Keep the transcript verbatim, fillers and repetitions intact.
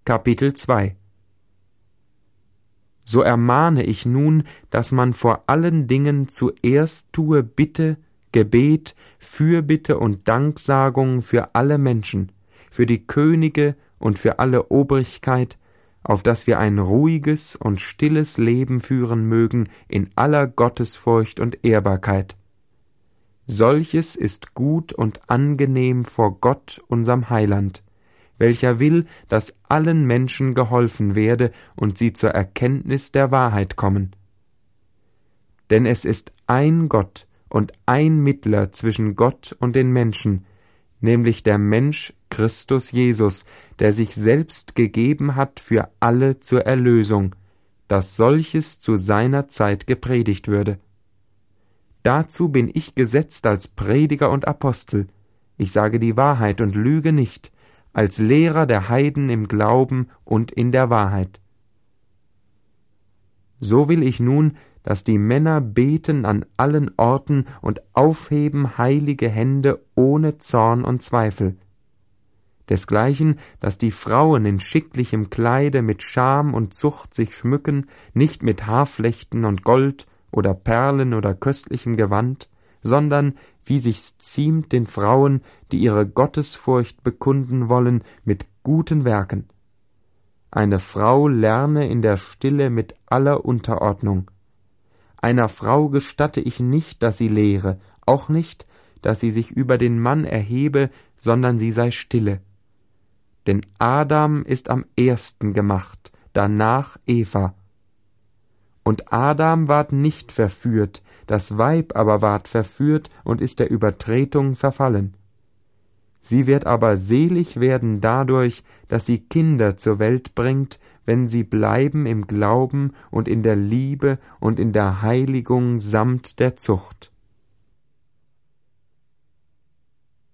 Kapitel zwei. So ermahne ich nun, dass man vor allen Dingen zuerst tue Bitte, Gebet, Fürbitte und Danksagung für alle Menschen, für die Könige und für alle Obrigkeit, auf dass wir ein ruhiges und stilles Leben führen mögen in aller Gottesfurcht und Ehrbarkeit. Solches ist gut und angenehm vor Gott, unserem Heiland, welcher will, dass allen Menschen geholfen werde und sie zur Erkenntnis der Wahrheit kommen. Denn es ist ein Gott und ein Mittler zwischen Gott und den Menschen, nämlich der Mensch Christus Jesus, der sich selbst gegeben hat für alle zur Erlösung, dass solches zu seiner Zeit gepredigt würde. Dazu bin ich gesetzt als Prediger und Apostel, ich sage die Wahrheit und lüge nicht, als Lehrer der Heiden im Glauben und in der Wahrheit. So will ich nun, dass die Männer beten an allen Orten und aufheben heilige Hände ohne Zorn und Zweifel. Desgleichen, dass die Frauen in schicklichem Kleide mit Scham und Zucht sich schmücken, nicht mit Haarflechten und Gold oder Perlen oder köstlichem Gewand, sondern, wie sich's ziemt den Frauen, die ihre Gottesfurcht bekunden wollen, mit guten Werken. Eine Frau lerne in der Stille mit aller Unterordnung. Einer Frau gestatte ich nicht, dass sie lehre, auch nicht, dass sie sich über den Mann erhebe, sondern sie sei stille. Denn Adam ist am ersten gemacht, danach Eva. Und Adam ward nicht verführt, das Weib aber ward verführt und ist der Übertretung verfallen. Sie wird aber selig werden dadurch, dass sie Kinder zur Welt bringt, wenn sie bleiben im Glauben und in der Liebe und in der Heiligung samt der Zucht.